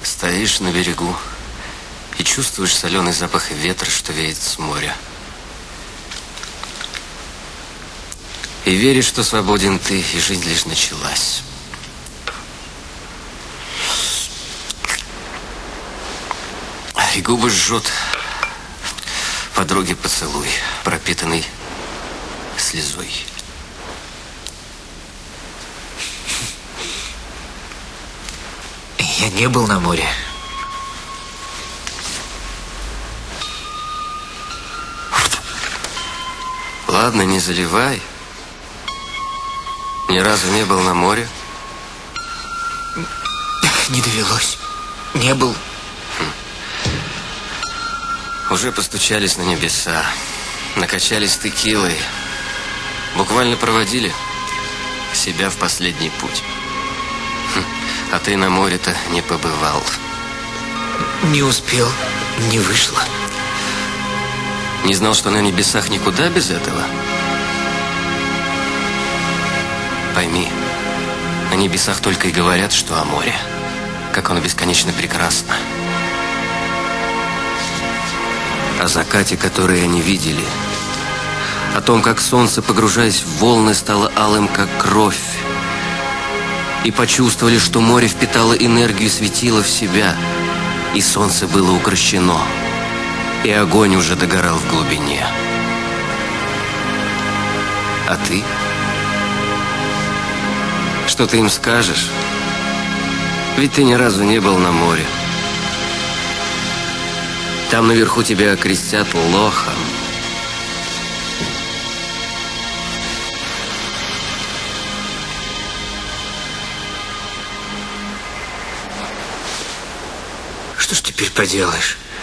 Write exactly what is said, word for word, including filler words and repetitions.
Стоишь на берегу и чувствуешь соленый запах ветра, что веет с моря. И веришь, что свободен ты, и жизнь лишь началась. И губы жжет подруги поцелуй, пропитанный слезой. Я не был на море. Ладно, не заливай. Ни разу не был на море? Не довелось. Не был. Хм. Уже постучались на небеса, накачались текилой, буквально проводили себя в последний путь. Хм. А ты на море-то не побывал. Не успел, не вышло. Не знал, что на небесах никуда без этого? Пойми, на небесах только и говорят, что о море. Как оно бесконечно прекрасно. О закате, который они видели. О том, как солнце, погружаясь в волны, стало алым, как кровь. И почувствовали, что море впитало энергию и светило в себя. И солнце было укрощено. И огонь уже догорал в глубине. А ты? Что ты им скажешь? Ведь ты ни разу не был на море. Там наверху тебя окрестят лохом. Что ж теперь поделаешь?